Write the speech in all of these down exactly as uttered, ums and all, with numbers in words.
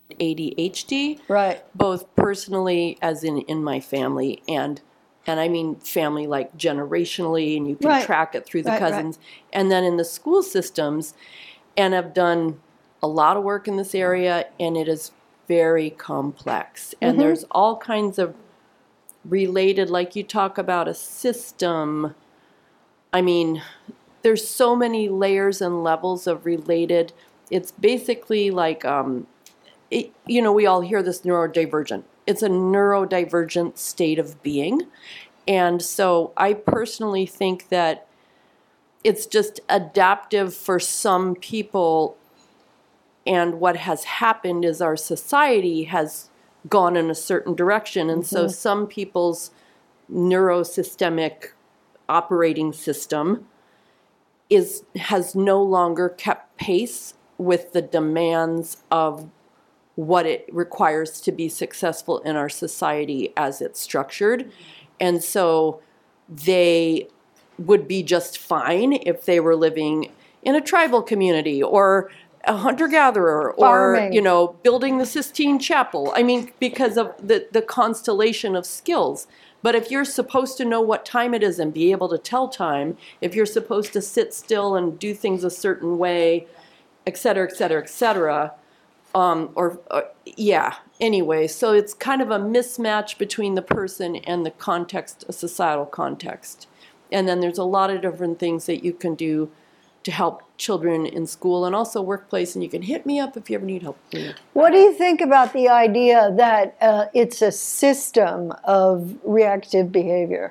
A D H D. Right. Both personally, as in in my family, and and I mean family like generationally, and you can Right. track it through the Right, right. cousins. And then in the school systems, and I've done a lot of work in this area, and it is very complex. And Mm-hmm. there's all kinds of related, like you talk about a system. I mean, there's so many layers and levels of related. It's basically like, um, it, you know, we all hear this neurodivergent. It's a neurodivergent state of being. And so I personally think that it's just adaptive for some people. And what has happened is our society has gone in a certain direction. And mm-hmm. so some people's neurosystemic operating system is has no longer kept pace with the demands of what it requires to be successful in our society as it's structured. And so they would be just fine if they were living in a tribal community or a hunter-gatherer or, Farming. you know, building the Sistine Chapel. I mean, because of the, the constellation of skills. But if you're supposed to know what time it is and be able to tell time, if you're supposed to sit still and do things a certain way, et cetera, et cetera, et cetera, um, or, or yeah, anyway, so it's kind of a mismatch between the person and the context, a societal context. And then there's a lot of different things that you can do to help children in school and also workplace, and you can hit me up if you ever need help. What do you think about the idea that uh, it's a system of reactive behavior?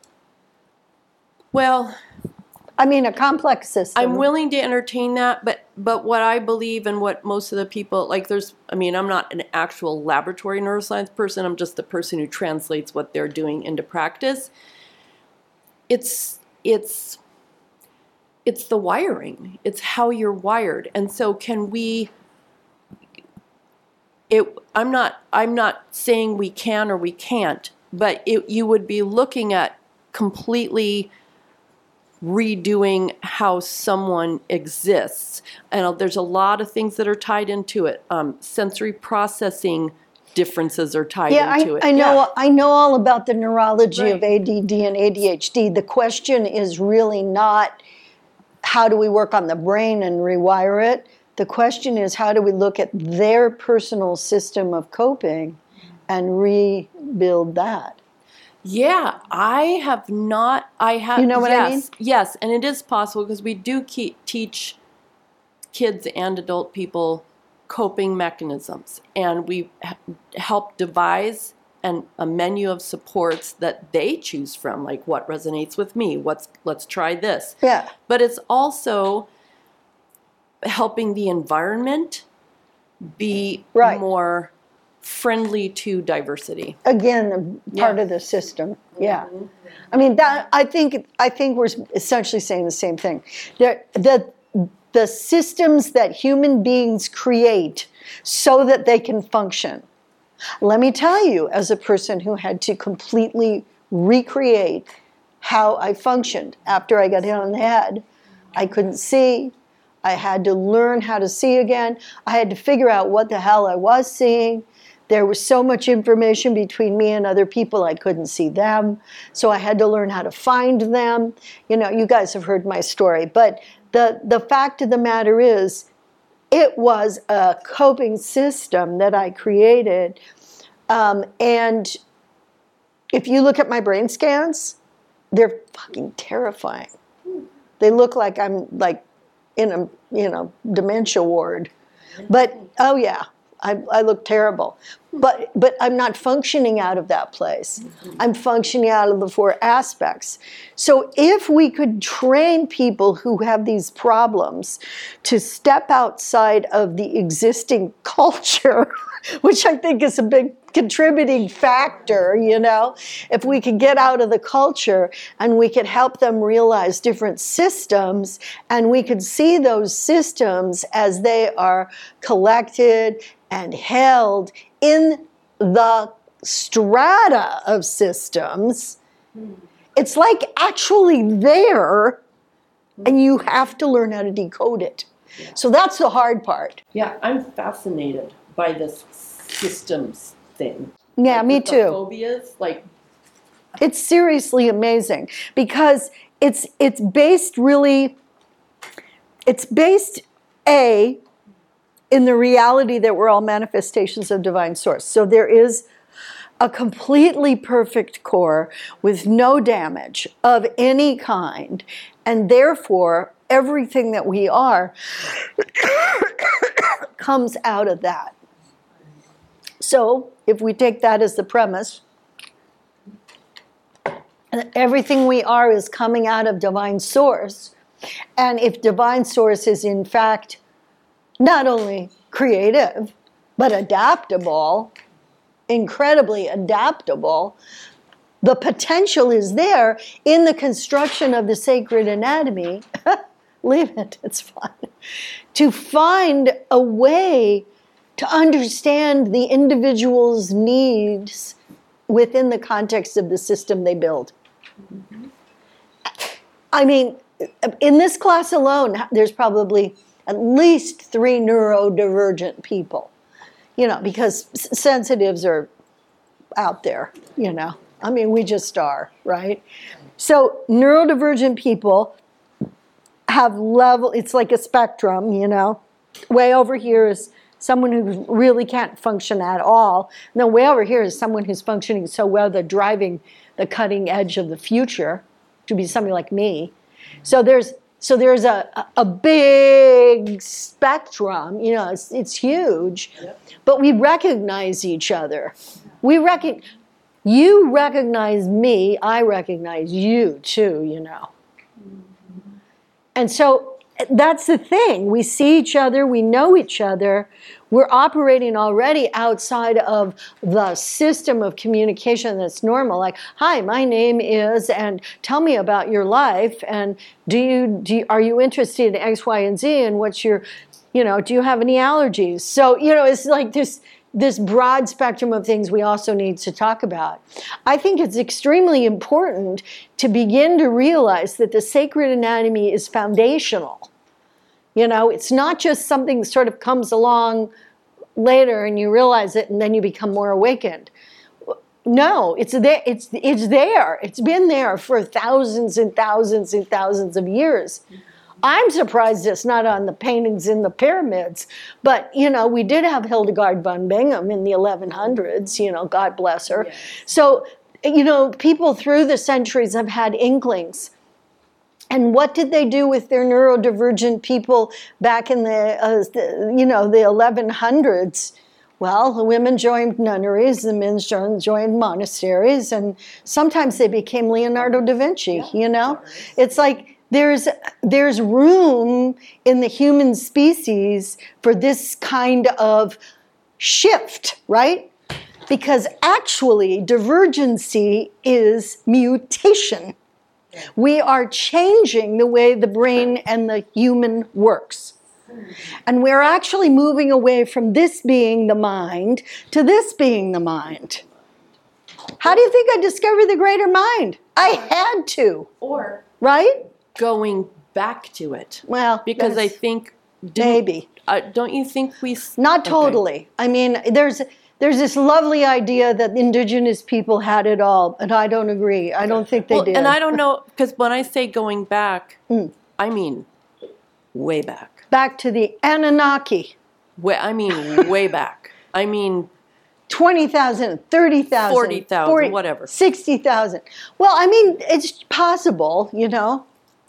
Well, I mean, a complex system. I'm willing to entertain that, but but what I believe and what most of the people, like there's, I mean, I'm not an actual laboratory neuroscience person, I'm just the person who translates what they're doing into practice. It's, it's, It's the wiring. It's how you're wired. And so can we it I'm not I'm not saying we can or we can't, but it, you would be looking at completely redoing how someone exists. And there's a lot of things that are tied into it. Um, sensory processing differences are tied yeah, into I, it. I know. Yeah. I know all about the neurology Right. of A D D and A D H D. The question is really not how do we work on the brain and rewire it? The question is how do we look at their personal system of coping and rebuild that? Yeah, I have not, I have, You know what yes, I mean? Yes, and it is possible because we do keep, teach kids and adult people coping mechanisms, and we help devise and a menu of supports that they choose from, like what resonates with me, what's let's try this. Yeah. But it's also helping the environment be Right. more friendly to diversity. Again, part Yeah. of the system. Yeah. I mean, that I think I think we're essentially saying the same thing. The, the, the systems that human beings create so that they can function. Let me tell you, as a person who had to completely recreate how I functioned after I got hit on the head, I couldn't see. I had to learn how to see again. I had to figure out what the hell I was seeing. There was so much information between me and other people, I couldn't see them. So I had to learn how to find them. You know, you guys have heard my story. But the, the fact of the matter is, it was a coping system that I created. Um, and if you look at my brain scans, they're fucking terrifying. They look like I'm like in a, you know, dementia ward. But, oh yeah, I, I look terrible. But, but I'm not functioning out of that place. I'm functioning out of the four aspects. So if we could train people who have these problems to step outside of the existing culture, which I think is a big contributing factor, you know, if we could get out of the culture and we could help them realize different systems, and we could see those systems as they are collected and held in the strata of systems, it's like actually there, and you have to learn how to decode it. Yeah. So that's the hard part. Yeah, I'm fascinated by this systems thing. Yeah, Like me with the too. phobias, like It's seriously amazing because it's it's based really, it's based, A, in the reality that we're all manifestations of divine source. So there is a completely perfect core with no damage of any kind, and therefore everything that we are comes out of that. So if we take that as the premise, that everything we are is coming out of divine source, and if divine source is in fact not only creative, but adaptable, incredibly adaptable, the potential is there in the construction of the sacred anatomy, leave it, it's fine, to find a way to understand the individual's needs within the context of the system they build. Mm-hmm. I mean, in this class alone, there's probably at least three neurodivergent people, you know, because sensitives are out there, you know. I mean, we just are, right? So neurodivergent people have level, it's like a spectrum, you know. Way over here is someone who really can't function at all. And then way over here is someone who's functioning so well they're driving the cutting edge of the future, to be somebody like me. So there's so there's a, a big spectrum, you know, it's, it's huge, yep. But we recognize each other. We recognize, you recognize me, I recognize you too, you know. Mm-hmm. And so that's the thing. We see each other, we know each other. We're operating already outside of the system of communication that's normal. Like, hi, my name is, and tell me about your life, and do you, do you, are you interested in X, Y, and Z, and what's your, you know, do you have any allergies? So, you know, it's like this, this broad spectrum of things we also need to talk about. I think it's extremely important to begin to realize that the sacred anatomy is foundational. You know, it's not just something that sort of comes along later and you realize it and then you become more awakened. No, it's there. It's it's there. It's been there for thousands and thousands and thousands of years. I'm surprised it's not on the paintings in the pyramids. But, you know, we did have Hildegard von Bingen in the eleven hundreds, you know, God bless her. Yes. So, you know, people through the centuries have had inklings. And what did they do with their neurodivergent people back in the, uh, the you know, the eleven hundreds? Well, the women joined nunneries, the men joined, joined monasteries, and sometimes they became Leonardo da Vinci, yeah. You know? It's like there's, there's room in the human species for this kind of shift, right? Because actually, divergency is mutation. We are changing the way the brain and the human works. And we're actually moving away from this being the mind to this being the mind. How do you think I discovered the greater mind? I had to. Or right? Going back to it. Well, because I think maybe. Uh, don't you think we? Not totally. Okay. I mean, there's. There's this lovely idea that indigenous people had it all, and I don't agree. I don't think they well, did. And I don't know, because when I say going back, mm. I mean way back. Back to the Anunnaki. Way, I mean way back. I mean twenty thousand, thirty thousand, forty thousand, whatever. sixty thousand. Well, I mean, it's possible, you know.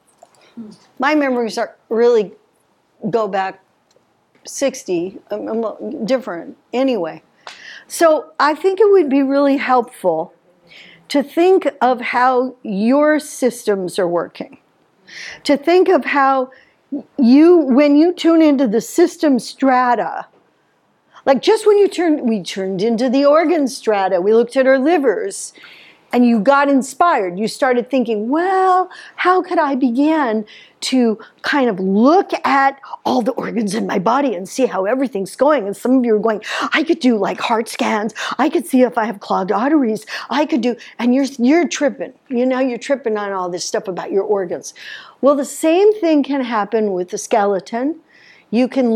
My memories are really go back sixty, um, different anyway. So I think it would be really helpful to think of how your systems are working, to think of how you, when you tune into the system strata, like just when you turned, we turned into the organ strata, we looked at our livers, and you got inspired. You started thinking, well, how could I begin to kind of look at all the organs in my body and see how everything's going? And some of you are going, I could do like heart scans. I could see if I have clogged arteries. I could do, and you're you're tripping. You know, you're tripping on all this stuff about your organs. Well, the same thing can happen with the skeleton. You can look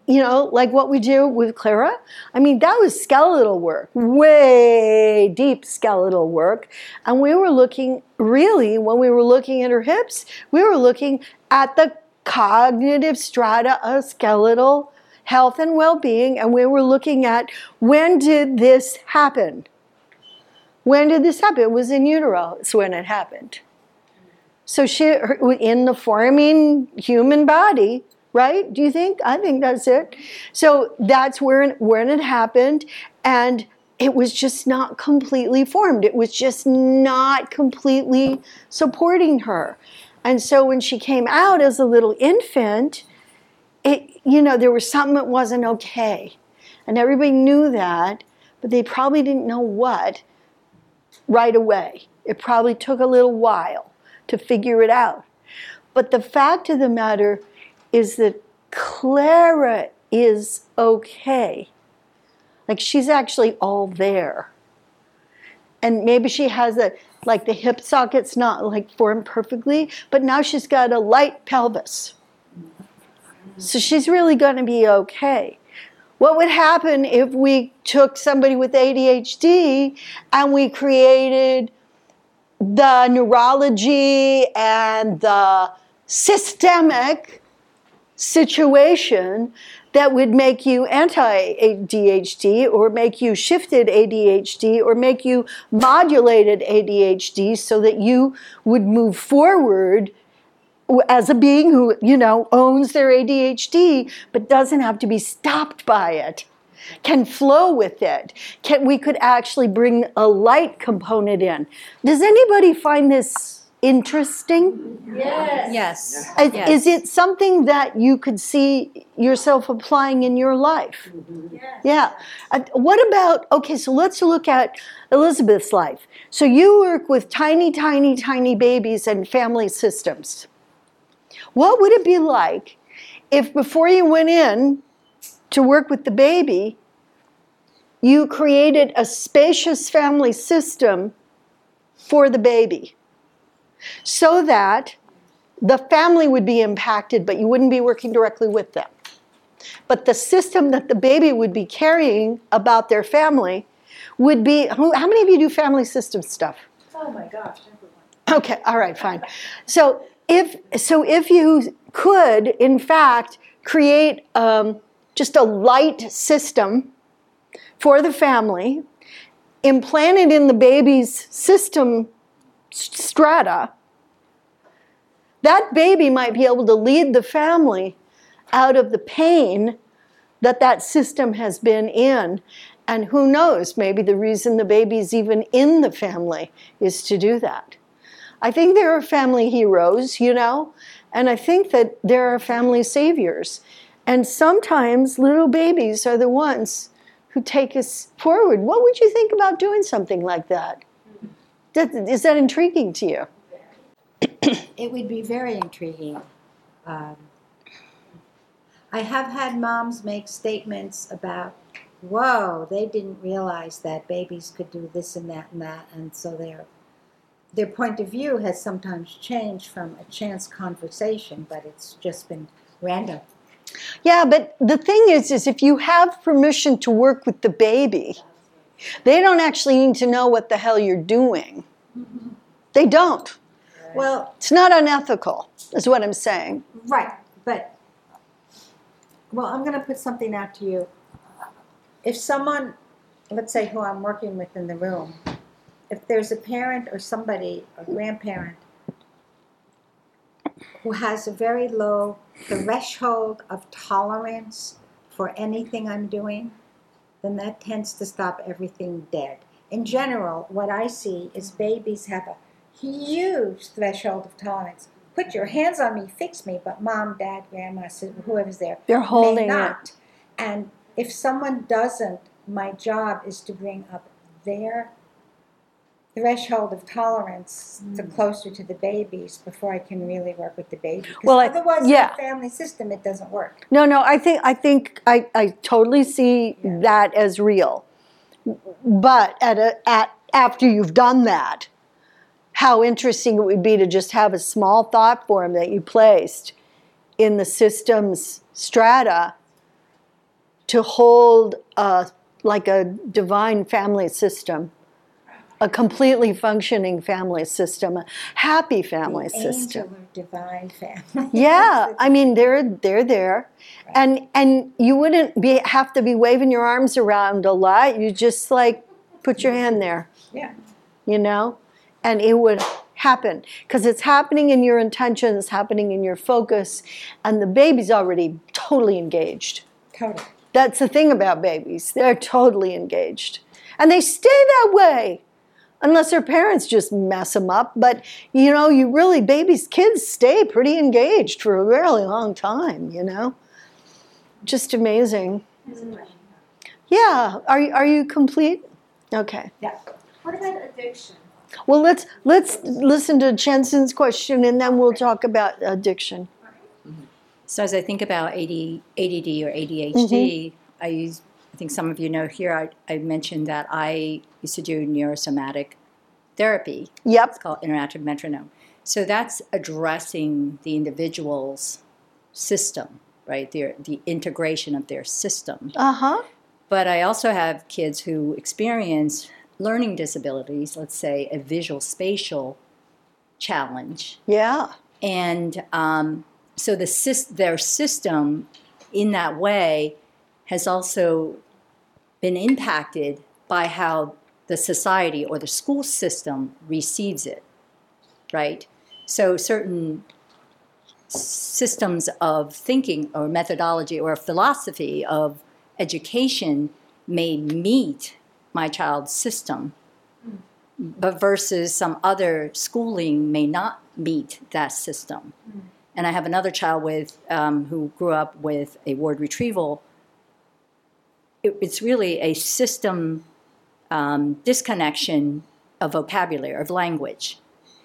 you know, like what we do with Clara. I mean, that was skeletal work, way deep skeletal work. And we were looking, really, when we were looking at her hips, we were looking at the cognitive strata of skeletal health and well-being, and we were looking at, when did this happen? When did this happen? It was in utero. It's when it happened. So she, in the forming human body, right? Do you think? I think that's it. So that's where when it happened, and it was just not completely formed. It was just not completely supporting her. And so when she came out as a little infant, it, you know, there was something that wasn't okay. And everybody knew that, but they probably didn't know what right away. It probably took a little while to figure it out. But the fact of the matter is that Clara is okay. Like, she's actually all there. And maybe she has a, like the hip socket's not like formed perfectly, but now she's got a light pelvis. So she's really going to be okay. What would happen if we took somebody with A D H D and we created the neurology and the systemic situation that would make you anti-A D H D or make you shifted A D H D or make you modulated A D H D so that you would move forward as a being who, you know, owns their A D H D but doesn't have to be stopped by it, can flow with it. Can, we could actually bring a light component in. Does anybody find this interesting? Yes. Yes. Is, yes. is it something that you could see yourself applying in your life? Yes. Yeah. Uh, what about, okay, so let's look at Elizabeth's life. So you work with tiny, tiny, tiny babies and family systems. What would it be like if before you went in to work with the baby, you created a spacious family system for the baby so that the family would be impacted, but you wouldn't be working directly with them. But the system that the baby would be carrying about their family would be, who, how many of you do family system stuff? Oh my gosh, everyone. Okay, all right, fine. So if, so if you could, in fact, create um, just a light system for the family, implant it in the baby's system strata, that baby might be able to lead the family out of the pain that that system has been in. And who knows, maybe the reason the baby's even in the family is to do that. I think there are family heroes, you know, and I think that there are family saviors. And sometimes little babies are the ones who take us forward. What would you think about doing something like that? Is that intriguing to you? It would be very intriguing. Um, I have had moms make statements about, whoa, they didn't realize that babies could do this and that and that, and so their their point of view has sometimes changed from a chance conversation, but it's just been random. Yeah, but the thing is, is if you have permission to work with the baby, they don't actually need to know what the hell you're doing. Mm-hmm. They don't. Well, it's not unethical, is what I'm saying. Right, but, well, I'm going to put something out to you. If someone, let's say who I'm working with in the room, if there's a parent or somebody, a grandparent, who has a very low threshold of tolerance for anything I'm doing, then that tends to stop everything dead. In general, what I see is babies have a huge threshold of tolerance. Put your hands on me, fix me, but mom, dad, grandma, whoever's there, they're holding may not. it. And if someone doesn't, my job is to bring up their threshold of tolerance mm. to closer to the babies before I can really work with the baby. Well, I, otherwise, yeah. in the family system, it doesn't work. No, no, I think I think I, I totally see yeah. that as real. But at a, at after you've done that, how interesting it would be to just have a small thought form that you placed in the system's strata to hold a, like a divine family system, a completely functioning family system, a happy family The system. angel or divine family. Yeah, I mean they're they're there, Right. and and you wouldn't be have to be waving your arms around a lot. You just like put your hand there, Yeah. you know, and it would happen because it's happening in your intentions, happening in your focus, and the baby's already totally engaged. Totally. That's the thing about babies; they're totally engaged, and they stay that way. Unless their parents just mess them up. But, you know, you really, babies, kids stay pretty engaged for a really long time, you know. Just amazing. Yeah. Are, you- are you complete? Okay. Yeah. What about addiction? Well, let's, let's listen to Jensen's question, and then we'll talk about addiction. So as I think about A D, A D D or A D H D, I use, I think some of you know here, I, I mentioned that I used to do neurosomatic therapy. Yep. It's called interactive metronome. So that's addressing the individual's system, right? Their, the integration of their system. Uh-huh. But I also have kids who experience learning disabilities, let's say a visual spatial challenge. Yeah. And um, so the sys- their system in that way has also been impacted by how the society or the school system receives it, right? So certain systems of thinking or methodology or philosophy of education may meet my child's system, but versus some other schooling may not meet that system. And I have another child with um, who grew up with a word retrieval. It, it's really a system um, disconnection of vocabulary, of language.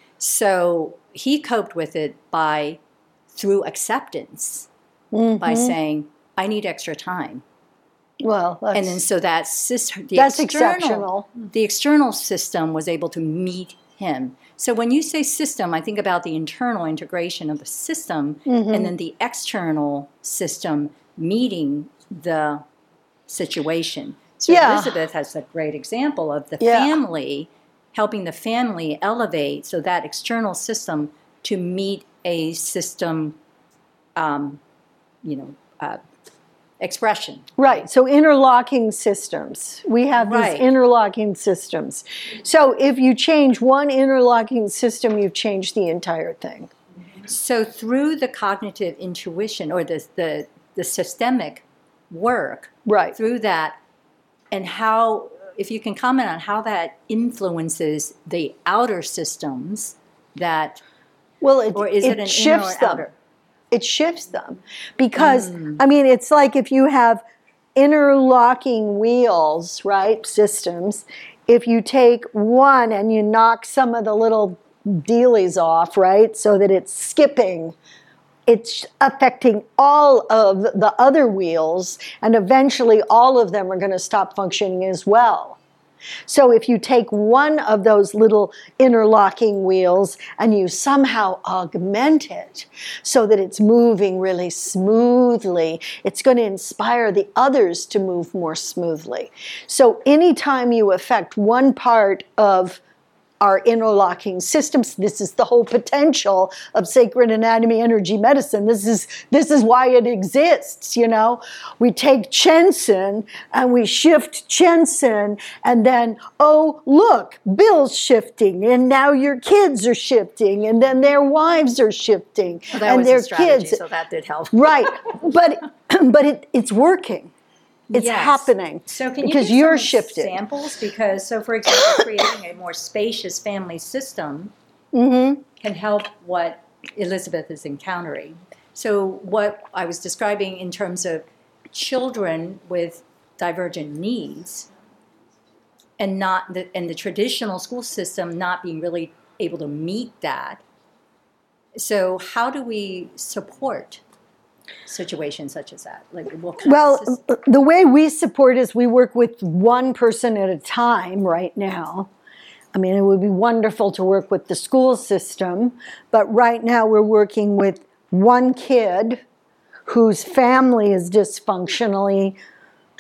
So he coped with it by, through acceptance, Mm-hmm. by saying, I need extra time. Well, that's, And then so that sys- the that's external, exceptional. the external system was able to meet him. So when you say system, I think about the internal integration of the system Mm-hmm. and then the external system meeting the situation. So Yeah. Elizabeth has a great example of the Yeah. family, helping the family elevate so that external system to meet a system, um, you know, uh, expression. Right. So interlocking systems. We have Right. these interlocking systems. So if you change one interlocking system, you've changed the entire thing. So through the cognitive intuition or the, the, the systemic work, Right. through that, and how, if you can comment on how that influences the outer systems that, Well, it, or is it, it an inner shifts or them. outer? It shifts them. Because, I mean, it's like if you have interlocking wheels, right, systems, if you take one and you knock some of the little dealies off, right, so that it's skipping, it's affecting all of the other wheels, and eventually all of them are going to stop functioning as well. So if you take one of those little interlocking wheels and you somehow augment it so that it's moving really smoothly, it's going to inspire the others to move more smoothly. So anytime you affect one part of our interlocking systems, this is the whole potential of sacred anatomy energy medicine. This is this is why it exists, you know. We take Chensen and we shift Chensen, and then, oh, look, Bill's shifting, and now your kids are shifting, and then their wives are shifting, Well, that and was their a strategy, kids. so that did help. Right, but but it, it's working. It's Yes. happening So can you because give you're some shifting. examples? Because, so for example, creating a more spacious family system Mm-hmm. can help what Elizabeth is encountering. So what I was describing in terms of children with divergent needs and not the, and the traditional school system not being really able to meet that. So how do we support situations such as that? Like what kind Well, of system? the way we support is we work with one person at a time right now. I mean, it would be wonderful to work with the school system, but right now we're working with one kid whose family is dysfunctionally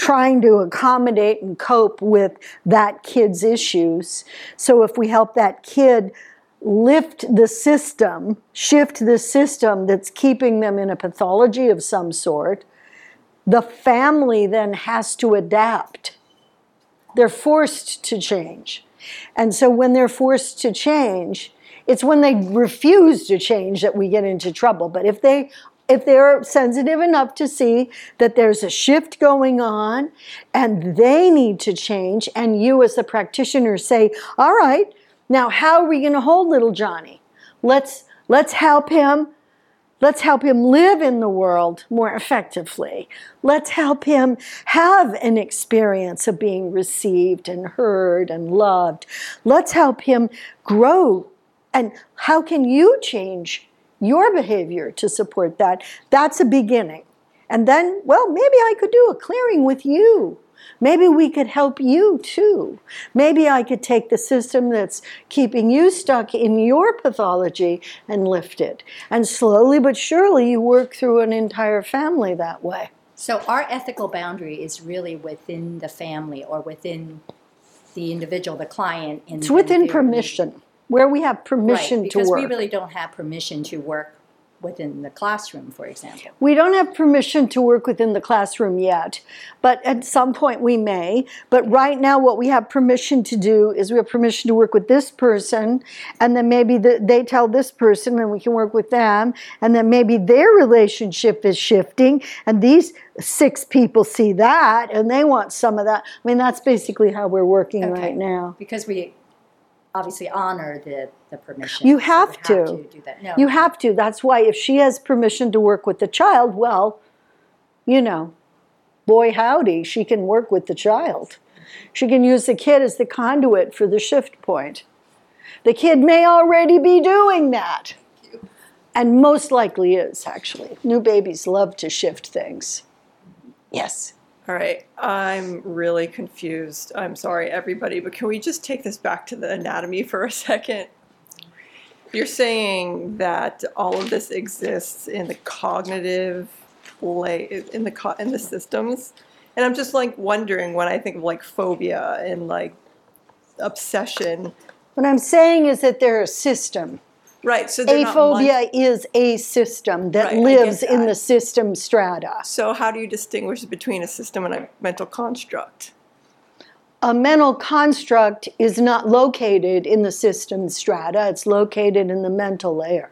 trying to accommodate and cope with that kid's issues. So if we help that kid lift the system, shift the system that's keeping them in a pathology of some sort, the family then has to adapt. They're forced to change. And so when they're forced to change, it's when they refuse to change that we get into trouble. But if they if they're sensitive enough to see that there's a shift going on and they need to change, and you as the practitioner say, all right, now how are we going to hold little Johnny? Let's let's help him. Let's help him live in the world more effectively. Let's help him have an experience of being received and heard and loved. Let's help him grow. And how can you change your behavior to support that? That's a beginning. And then, well, maybe I could do a clearing with you. Maybe we could help you too. Maybe I could take the system that's keeping you stuck in your pathology and lift it. And slowly but surely you work through an entire family that way. So our ethical boundary is really within the family or within the individual, the client. In, It's within in their- permission, where we have permission right, to work. because we really don't have permission to work within the classroom, for example. We don't have permission to work within the classroom yet, but at some point we may. But right now what we have permission to do is we have permission to work with this person, and then maybe the, they tell this person and we can work with them, and then maybe their relationship is shifting, and these six people see that and they want some of that. I mean, that's basically how we're working Okay. right now. Because we obviously honor the, the permission. You so have we to. have to do that. No. You have to. That's why if she has permission to work with the child, well, you know, boy howdy, she can work with the child. She can use the kid as the conduit for the shift point. The kid may already be doing that. And most likely is, actually. New babies love to shift things. Yes. All right, I'm really confused. I'm sorry, everybody, but can we just take this back to the anatomy for a second? You're saying that all of this exists in the cognitive lay in the co- in the systems, and I'm just like wondering when I think of like phobia and like obsession. What I'm saying is that they're a system. Right, so they're not mon- Aphobia is a system that Right, I get lives in that. the system strata. So how do you distinguish between a system and a mental construct? A mental construct is not located in the system strata, it's located in the mental layer.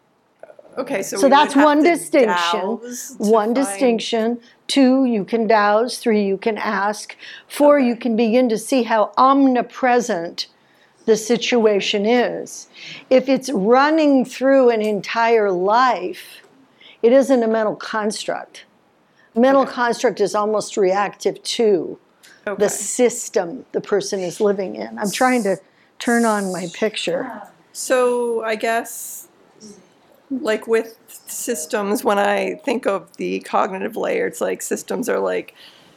Okay, so, So we would that's have one to distinction. douse to One find- distinction. Two, you can douse. Three, you can ask. Four, Okay. you can begin to see how omnipresent the situation is. If it's running through an entire life, it isn't a mental construct. A mental Okay. construct is almost reactive to Okay. the system the person is living in. I'm trying to turn on my picture. So I guess, like with systems, when I think of the cognitive layer, it's like systems are like,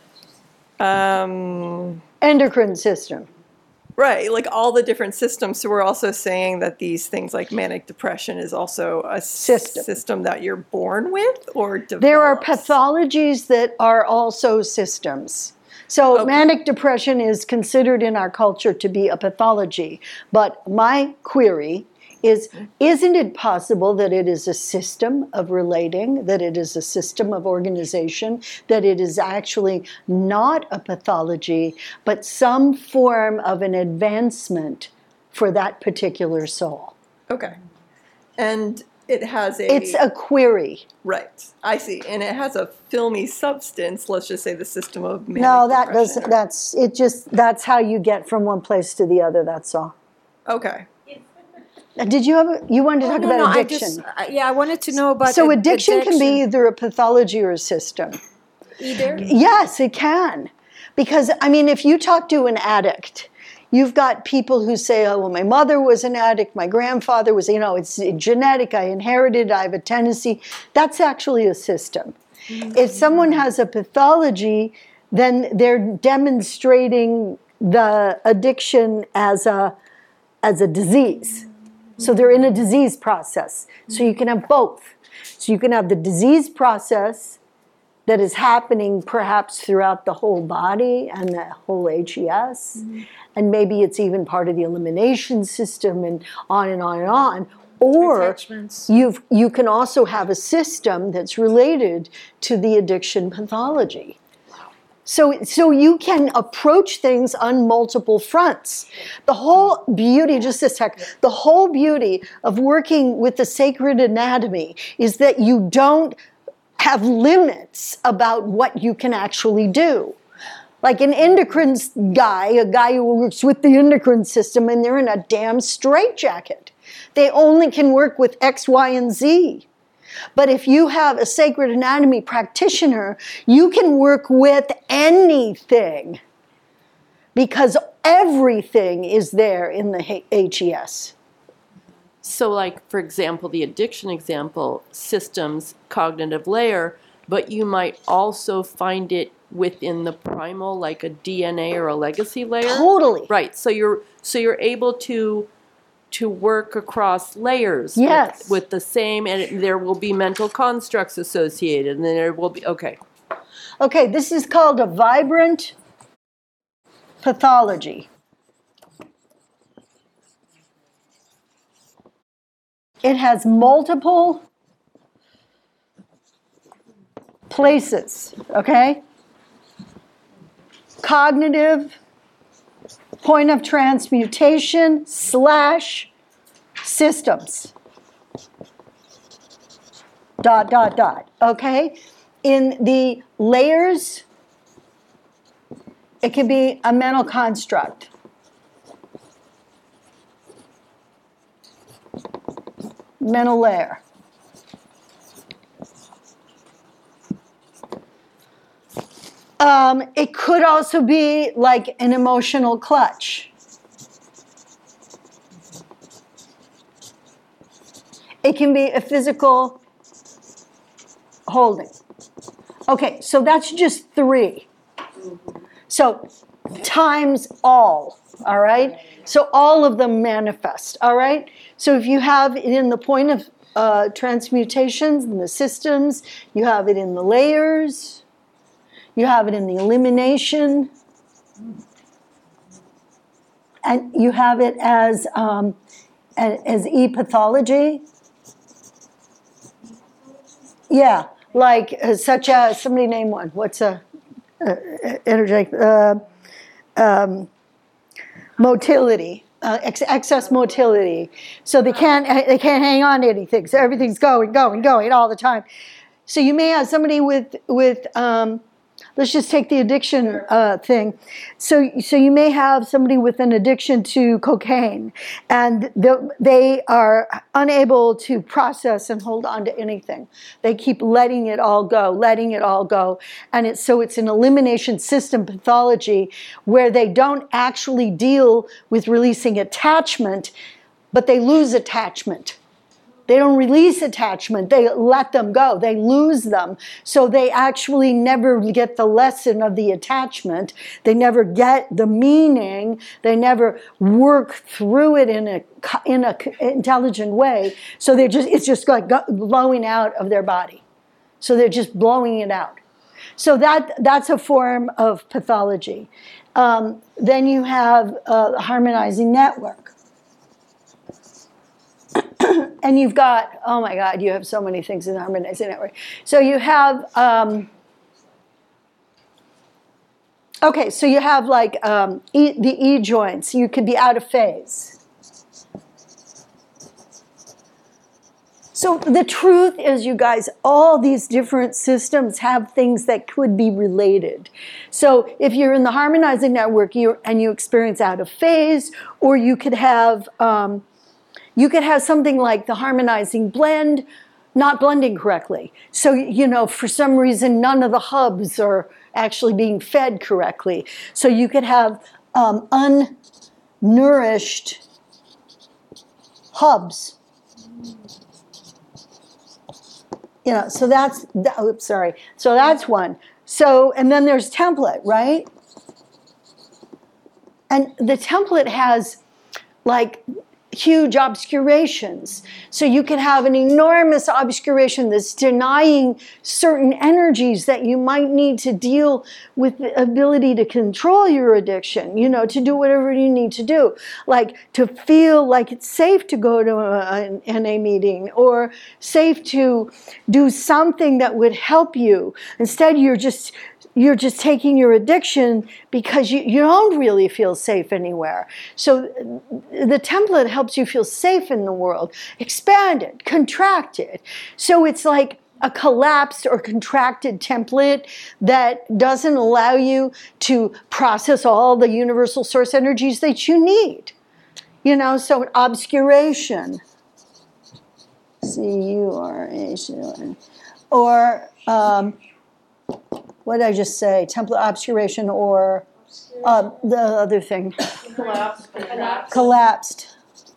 um, Endocrine system. right, like all the different systems. So we're also saying that these things like manic depression is also a System. system that you're born with or develops? There are pathologies that are also systems. So Okay. manic depression is considered in our culture to be a pathology. But my query is, isn't it possible that it is a system of relating, that it is a system of organization, that it is actually not a pathology, but some form of an advancement for that particular soul? Okay. And it has a... It's a query. Right, I see. And it has a filmy substance, let's just say the system of manic No, that depression. doesn't, that's, it just, that's how you get from one place to the other, that's all. Okay. Uh, Did you have, a- you wanted to Oh, talk no, about no, I addiction? just, uh, yeah, I wanted to know about So ad- addiction can be either a pathology or a system. either. Yes, it can. Because, I mean, if you talk to an addict, you've got people who say, oh, well, my mother was an addict, my grandfather was, you know, it's genetic, I inherited, I have a tendency. That's actually a system. If someone has a pathology, then they're demonstrating the addiction as a, as a disease. So they're in a disease process. So you can have both. So you can have the disease process that is happening perhaps throughout the whole body and the whole H E S. Mm-hmm. And maybe it's even part of the elimination system and on and on and on. Or you've, you can also have a system that's related to the addiction pathology. So, so you can approach things on multiple fronts. The whole beauty, just a sec, the whole beauty of working with the sacred anatomy is that you don't have limits about what you can actually do. Like an endocrine guy, a guy who works with the endocrine system, and they're in a damn straitjacket. They only can work with X, Y, and Z. But if you have a sacred anatomy practitioner, you can work with anything because everything is there in the H E S. So like, for example, the addiction example, systems, cognitive layer, but you might also find it within the primal, like a D N A or a legacy layer? Totally. Right, so you're, so you're able to to work across layers yes. with, with the same, and it, there will be mental constructs associated, and then there will be, okay. Okay, this is called a vibrant pathology. It has multiple places, okay? Cognitive, point of transmutation, slash, systems. Dot, dot, dot, okay? In the layers, it can be a mental construct. Mental layer. Um, it could also be like an emotional clutch. It can be a physical holding. Okay, so that's just three. So times all, all right? So all of them manifest, all right? So if you have it in the point of uh, transmutations, in the systems, you have it in the layers, you have it in the elimination, and you have it as, um, as e-pathology. Yeah, like uh, such as, somebody name one. What's a, uh, energetic, uh, um, motility, uh, ex excess motility. So they can't, they can't hang on to anything. So everything's going, going, going all the time. So you may have somebody with, with um, let's just take the addiction uh, thing. So, so you may have somebody with an addiction to cocaine, and they are unable to process and hold on to anything. They keep letting it all go, letting it all go. And it's, so it's an elimination system pathology where they don't actually deal with releasing attachment, but they lose attachment. They don't release attachment, they let them go, they lose them. So they actually never get the lesson of the attachment, they never get the meaning, they never work through it in a in a intelligent way. So they're just, it's just like blowing out of their body. So they're just blowing it out. So that that's a form of pathology. Um, then you have a harmonizing network. And you've got, oh my God, you have so many things in the harmonizing network. So you have, um, okay, so you have like um, e, the E joints. You could be out of phase. So the truth is, you guys, all these different systems have things that could be related. So if you're in the harmonizing network you're, and you experience out of phase, or you could have... Um, You could have something like the harmonizing blend not blending correctly. So, you know, for some reason, none of the hubs are actually being fed correctly. So you could have um, unnourished hubs. You know, so that's, that, oops, sorry. So that's one. So, and then there's template, right? And the template has like, huge obscurations. So you can have an enormous obscuration that's denying certain energies that you might need to deal with the ability to control your addiction, you know, to do whatever you need to do. Like to feel like it's safe to go to a, an N A meeting or safe to do something that would help you. Instead, you're just You're just taking your addiction because you, you don't really feel safe anywhere. So the template helps you feel safe in the world, expanded, contracted. So it's like a collapsed or contracted template that doesn't allow you to process all the universal source energies that you need. You know, so obscuration. C U R A C O N. Or... Um, what did I just say? Template obscuration or uh, the other thing? Collapsed. Collapsed. Collapsed.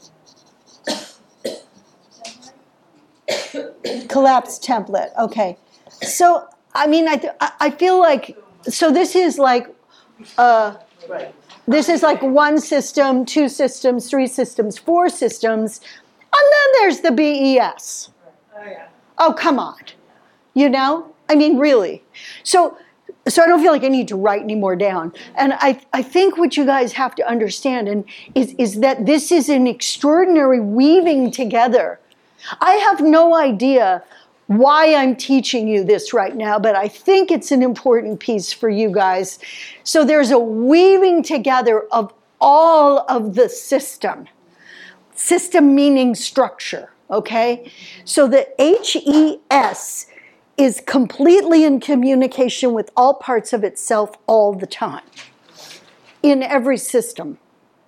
Collapsed template. Okay. So, I mean, I, th- I feel like, so this is like, uh, this is like one system, two systems, three systems, four systems, and then there's the B E S. Oh, yeah. Oh, come on. You know? I mean, really. So, so I don't feel like I need to write any more down. And I, I think what you guys have to understand and is, is that this is an extraordinary weaving together. I have no idea why I'm teaching you this right now, but I think it's an important piece for you guys. So there's a weaving together of all of the system. System meaning structure, okay? So the H E S is completely in communication with all parts of itself all the time, in every system.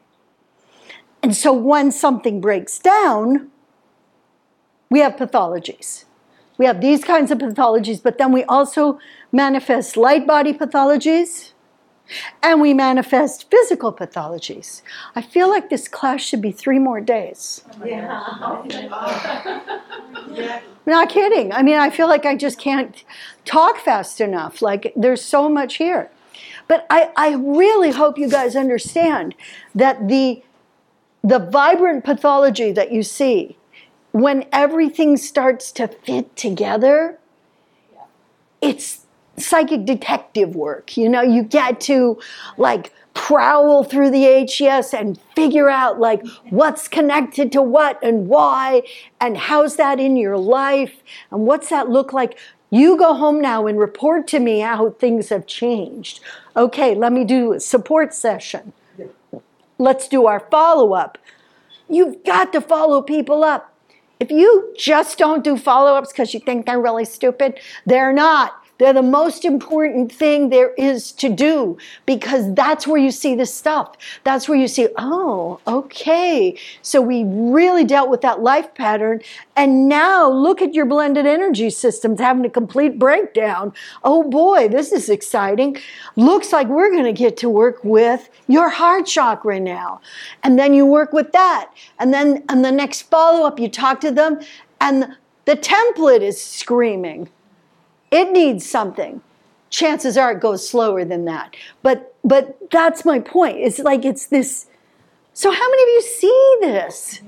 And so when something breaks down, we have pathologies. We have these kinds of pathologies, but then we also manifest light body pathologies, and we manifest physical pathologies. I feel like this class should be three more days. Yeah. Yeah. Not kidding. I mean, I feel like I just can't talk fast enough. Like, there's so much here. But I, I really hope you guys understand that the, the vibrant pathology that you see, when everything starts to fit together, it's psychic detective work. You know, you get to, like, prowl through the H E S and figure out like what's connected to what and why and how's that in your life and what's that look like. You go home now and report to me how things have changed. Okay, let me do a support session. Let's do our follow-up. You've got to follow people up. If you just don't do follow-ups because you think they're really stupid, they're not. They're the most important thing there is to do because that's where you see this stuff. That's where you see, oh, okay. So we really dealt with that life pattern. And now look at your blended energy systems having a complete breakdown. Oh boy, this is exciting. Looks like we're going to get to work with your heart chakra now. And then you work with that. And then on the next follow-up, you talk to them and the template is screaming. It needs something. Chances are it goes slower than that. But but that's my point. It's like it's this. So how many of you see this?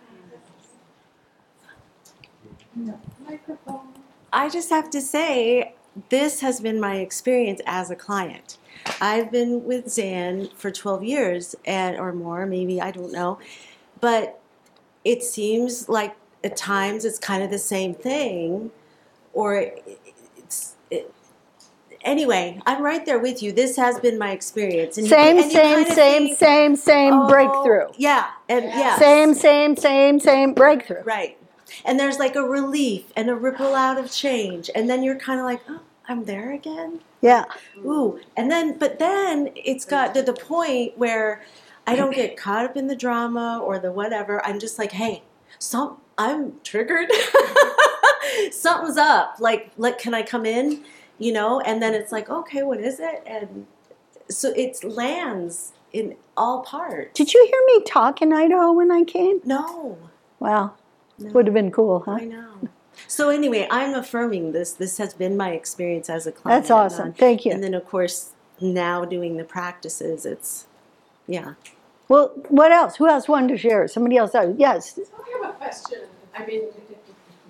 I just have to say, this has been my experience as a client. I've been with Zan for twelve years and or more, maybe, I don't know. But it seems like at times it's kind of the same thing, or it's it, anyway, I'm right there with you. This has been my experience. And Same, you, and you same, kind of same, think, same, same oh, breakthrough. Yeah, and yeah. Same, same, same, same breakthrough. Right. And there's like a relief and a ripple out of change. And then you're kind of like, oh, I'm there again? Yeah. Ooh. And then, but then it's got to the point where I don't get caught up in the drama or the whatever. I'm just like, hey, some, I'm triggered. Something's up. Like, like, can I come in? You know? And then it's like, okay, what is it? And so it lands in all parts. Did you hear me talk in Idaho when I came? No. Wow. No. Would have been cool, huh? I know. So anyway, I'm affirming this. This has been my experience as a client. That's awesome. And, Thank you. And then, of course, now doing the practices, it's, yeah. Well, what else? Who else wanted to share? Somebody else. Yes. I have a question. I mean,